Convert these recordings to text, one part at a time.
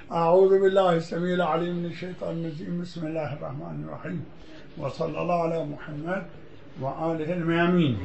أعوذ بالله السميع العليم من الشيطان الرجيم. بسم الله الرحمن الرحيم، وصلى الله على محمد وآله الميامين.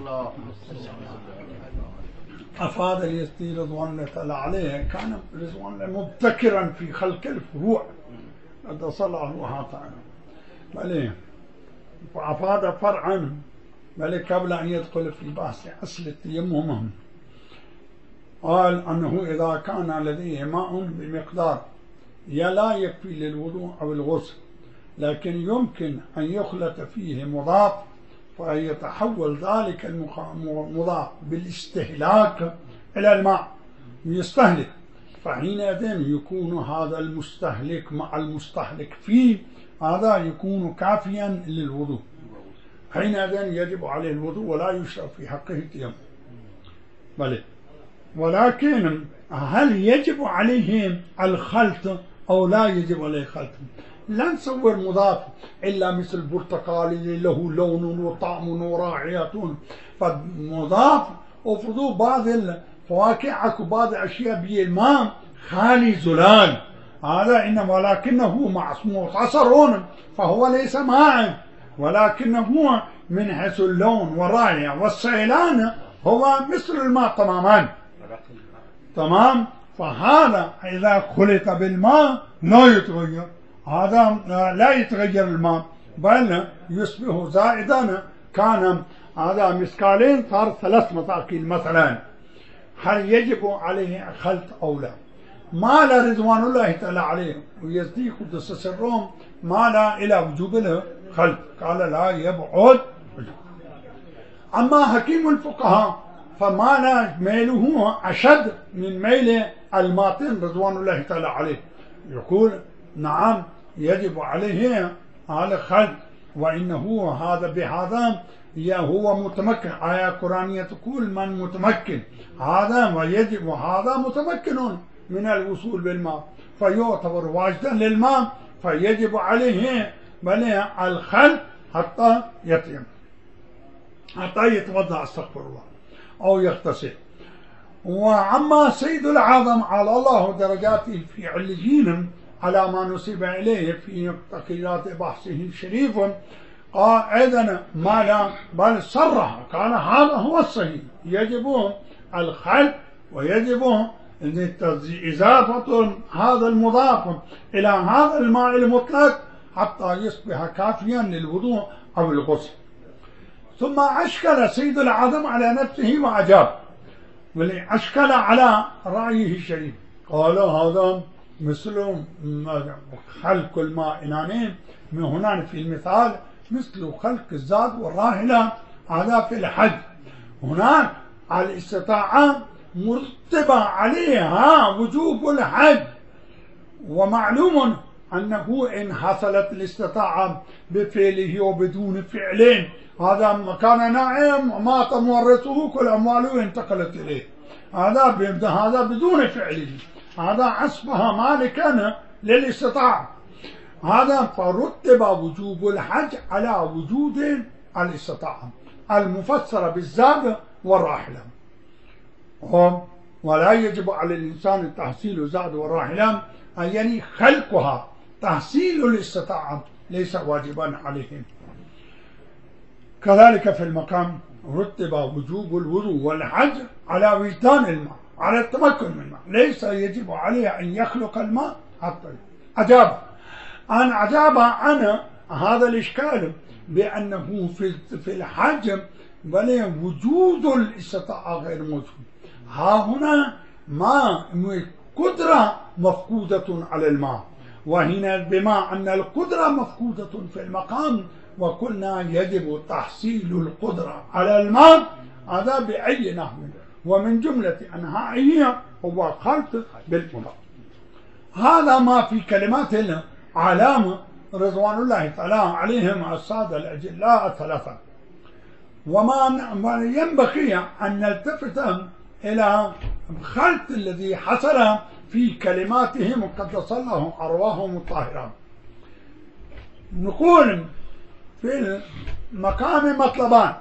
أفاد اليزدي رضوان الله تعالى عليه كان رضوان الله مبتكرا في خلق الفروع قد صلى الله تعالى بل وأفاد فرعا بل قبل أن يدخل في بحث أصل التيمم قال أنه إذا كان لديه ماء بمقدار لا يكفي للوضوء أو الغسل، لكن يمكن أن يخلط فيه مضاف فيتحول ذلك المضاف بالاستهلاك إلى الماء يستهلك، فحينئذ يكون هذا المستهلك مع المستهلك فيه هذا يكون كافيا للوضوء، حينئذ يجب عليه الوضوء ولا يشرع في حقه التيمم. بل ولكن هل يجب عليه الخلط أو لا يجب عليه الخلط؟ لا نصور مضاف إلا مثل البرتقال اللي له لون وطعم ورائحة، فمضاف وفضوا بعض الفواكه أكو بعض الأشياء بالماء خالي زلال هذا إنما، ولكنه معصر فهو ليس ماء، ولكنه من حيث اللون والرائحة والسيلان هو مثل الماء تماما. تمام، فهذا إذا خلط بالماء لا يتغير، هذا لا يتغير الماء بل يصبح زائدا، كان هذا مسكالين صار 3 مساكين مثلا. هل يجب عليه خلط أو لا؟ مال رضوان الله تعالى عليه ويزدي قدس سرهم مال إلى وجوب الخلط، قال لا يبعد. أما حكيم الفقهاء فمال ميله أشد من ميل الماطن رضوان الله تعالى عليه، يقول نعم يجب عليه على خلط، وإنه هذا بهذا هو متمكن. آية قرآنية تقول من متمكن هذا ويجب، وهذا متمكن من الوصول بالماء فيعتبر واجدا للماء فيجب عليه بل الخلط حتى يتيم حتى يتوضأ استغفر الله أو يغتسل. وعما سيد العظم على الله درجاته في عليين على ما نسب إليه في تقريرات بحثه الشريف قال أيضا ما لا بل صرح قال هذا هو الصحيح، يجب الخلط ويجب إضافة هذا المضاف إلى هذا الماء المطلق حتى يصبح كافيا للوضوء أو الغسل. ثم أشكل سيد العظم على نفسه وأجاب، أشكل على رأيه الشريف قال هذا مثل خلق الماء إنانين من هنا في المثال مثل خلق الزاد والراحلة، هذا في الحج. هناك الاستطاعة مرتبة عليها وجوب الحج، ومعلوم أنه إن حصلت الاستطاعة بفعله وبدون فعلين هذا كان نائم مات مورثه كل أمواله انتقلت إليه، هذا بدون فعله، هذا أصبح مالكا للاستطاعة، هذا فرتب وجوب الحج على وجود الاستطاعة المفسرة بالزاد والراحلة. ولا يجب على الإنسان تحصيل زاد والراحلة يعني خلقها، تحصيل الاستطاعة ليس واجبا عليهم. كذلك في المقام رتب وجوب الوضوء والحج على وجدان الماء، على التمكن من الماء، ليس يجب عليه أن يخلق الماء حتى أجاب عن هذا الإشكال بأنه في الحج بل وجود الاستطاعة غير موجود، ها هنا ما قدرة مفقودة على الماء، وهنا بما أن القدرة مفقودة في المقام وقلنا يجب تحصيل القدرة على الماء هذا بأي نحو، ومن جملة أنواعه هو خلط بالمضاف. هذا ما في كلمات العلامة رضوان الله تعالى عليهم السادة الأجلاء الثلاثة. وما ينبغي أن نلتفت إلى الخلط الذي حصل في كلماتهم قدس الله أرواحهم الطاهرة. نقول في المقام مطلبان،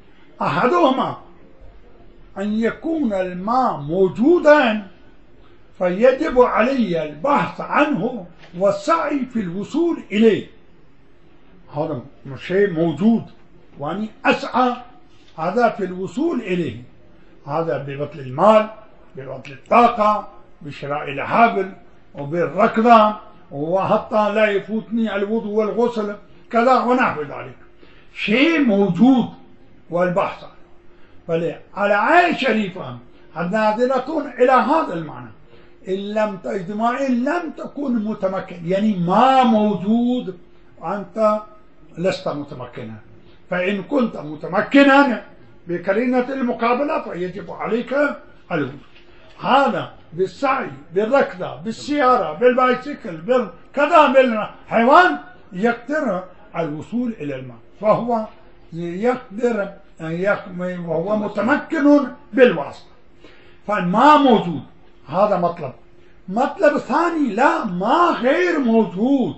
أحدهما أن يكون الماء موجودا فيجب علي البحث عنه والسعي في الوصول إليه. هذا شيء موجود وأني أسعى هذا في الوصول إليه، هذا ببذل المال، ببذل الطاقة، بشراء الحبل وبالركضة، وحتى لا يفوتني الوضوء والغسل كذا ونحو ذلك، شيء موجود والبحث عنه. فعلى آية شريفة ناظرة إلى هذا المعنى، إن لم تكن متمكن، يعني ما موجود وأنت لست متمكنا. فإن كنت متمكنا بقرينة المقابلة فيجب عليك الوضوء. هذا بالسعي، بالركضة، بالسيارة، بالبايسكل، بالكذا، بالحيوان يقدر الوصول إلى الماء، فهو يقدر وهو متمكن بالواسطة. فالماء موجود، هذا مطلب. مطلب ثاني، لا، ما غير موجود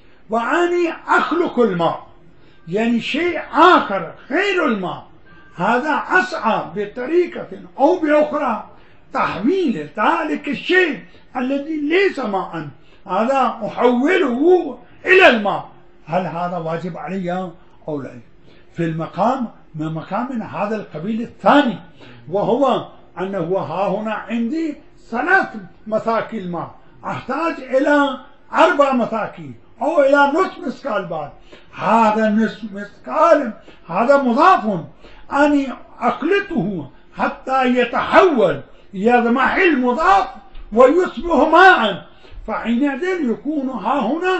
وأني أخلق الماء، يعني شيء آخر غير الماء، هذا أسعى بطريقة أو بأخرى تحويل ذلك الشيء الذي ليس ماء، هذا أحوله إلى الماء. هل هذا واجب علي أو لا؟ في المقام من مقام هذا القبيل الثاني، وهو أنه ها هنا عندي 3 مساكي الماء، أحتاج إلى 4 مساكي أو إلى نصف مسكال بعد. هذا نصف مسكال هذا مضاف، أني أخلطه حتى يتحول، يضمحل مضاف ويصبح ماء، فحينئذ يكون ها هنا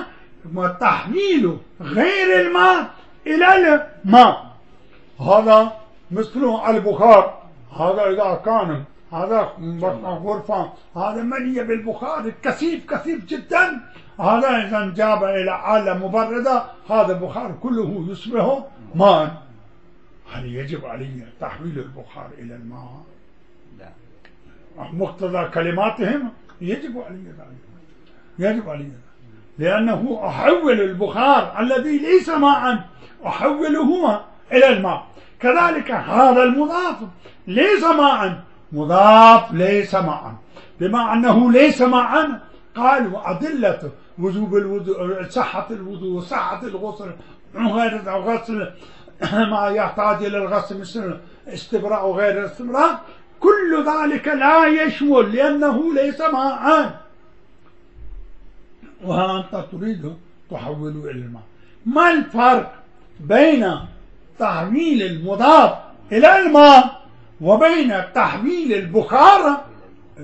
تحويل غير الماء إلى الماء. هذا مثل البخار، هذا إذا كان هذا غرفة هذا مليء بالبخار كثيف كثيف جدا، هذا إذا جاب إلى آلة مبردة هذا البخار كله يصبح ماء. هل يجب علي تحويل البخار إلى الماء؟ لا. مقتضى كلماتهم يجب علي ذلك، يجب علي ذلك، لأنه أحول البخار الذي ليس ماء أحوله إلى الماء. كذلك هذا المضاف ليس ماء، مضاف ليس ماء، بما أنه ليس ماء قالوا أدلة وجوب الوضوء، صحة الوضوء، صحة الغسل، غير الغسل ما يحتاج إلى الغسل مثل استبراء وغير الاستبراء، كل ذلك لا يشمل لأنه ليس ماء، وها أنت تريد تحوله إلى الماء. ما الفرق بين تحويل المضاف إلى الماء وبين تحويل البخار إلى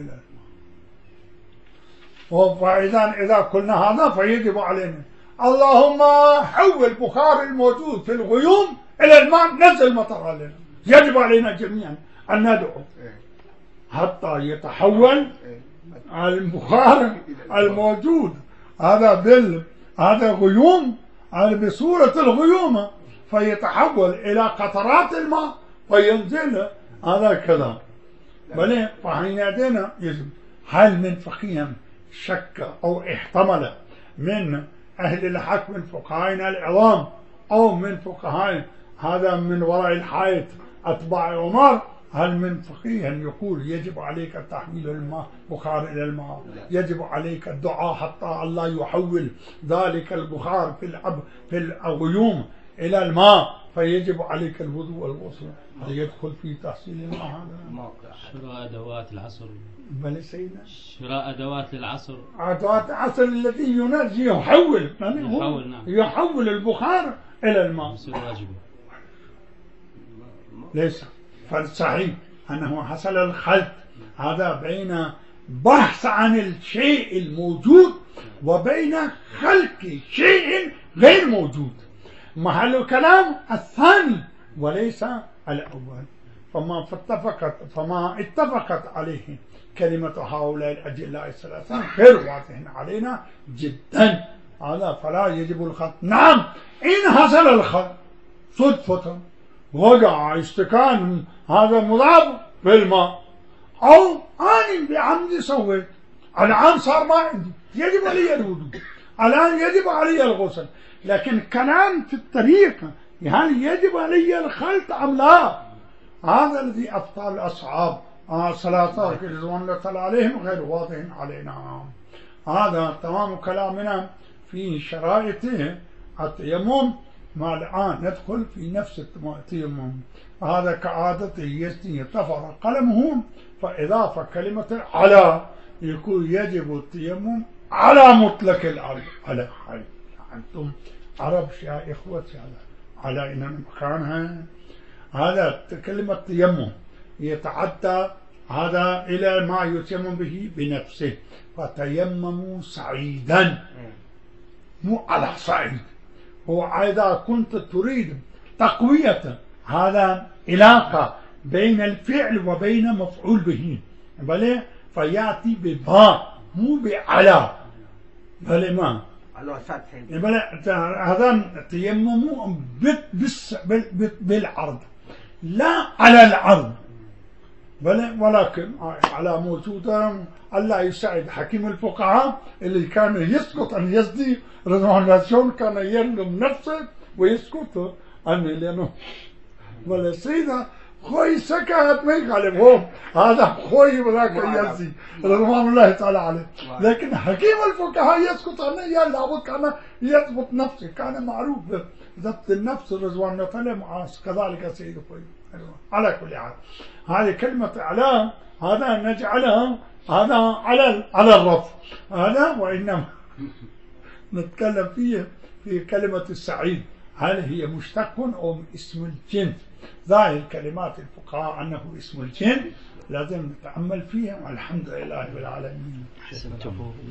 الماء؟ فإذا قلنا هذا فيجب علينا اللهم حول البخار الموجود في الغيوم إلى الماء، نزل مطر علينا. يجب علينا جميعا أن ندعو حتى يتحول البخار الموجود هذا غيوم، هذا بصورة الغيوم، فيتحول إلى قطرات الماء فينزل هذا كذا. بل فحينئذ يجب. هل من فقيه شك أو احتمل من أهل الحق من فقهائنا العظام أو من فقهاء هذا من وراء الحائط أتباع عمر، هل من فقيه يقول يجب عليك تحويل الماء بخار إلى الماء، يجب عليك الدعاء حتى الله يحول ذلك البخار في الغيوم إلى الماء فيجب عليك الوضوء والغسل؟ هل يدخل في تحصيل الماء هذا؟ شراء أدوات العصر. بل سيدنا شراء أدوات العصر، أدوات العصر التي ينجي يحول البخار إلى الماء، ليس. فالصحيح أنه حصل الخلط هذا بين بحث عن الشيء الموجود وبين خلق شيء غير موجود، محل الكلام الثاني وليس الأول. فما اتفقت عليه كلمة هؤلاء الأجلاء الثلاثة غير واضح علينا جدا، هذا فلا يجب الخلط. نعم، إن حصل الخلط صدفة وقع استكان هذا مضاف بالماء أو أنا بعمد سويت، الآن صار ما عندي، يجب علي الوضوء، الآن يجب علي الغسل، لكن كلام في الطريقة هل يجب علي الخلط أم لا؟ هذا الذي أفتى الأصحاب صلاتك رضوان الله تعالى عليهم غير واضح علينا. هذا تمام كلامنا في شرائط التيمم. ما الآن ندخل في نفس التيمم. هذا كعادته يتفرق قلمه فإضافة كلمة على يكون يجب التيمم على مطلق الأرض. على أنتم عرب يا إخوتي على إن مكانها. هذا كلمة تيمم يتعدى هذا إلى ما يتيمم به بنفسه. فتيمموا سعيدا مو على صعيد. هو إذا كنت تريد تقوية هذا علاقة بين الفعل وبين مفعول به بل فيأتي بباء مو بعلى بل ما بل هذا تيمموا بالعرض لا على العرض بل ولكن على موجودة. الله يساعد حكيم الفقهاء اللي كان يسكت أن يزدي رضوان الله شلون كان يرلم نفسه ويسكت أن لأنه ولا سيدة خوي سكت ما يغلبهم. هذا خوي وذاك يزدي رضوان الله تعالى عليه. لكن حكيم الفقهاء يسكت أن لابد كان يضبط نفسه. كان معروف ضبط النفس رضوان الله تعالى كذلك سيد خوي. على كل حال هذه كلمة على هذا نجعلها هذا على الرفع هذا. وإنما نتكلم فيه في كلمة السعيد هل هي مشتق أو اسم الجنس. ظاهر كلمات الفقهاء أنه اسم الجنس لازم نتأمل فيها. والحمد لله رب العالمين.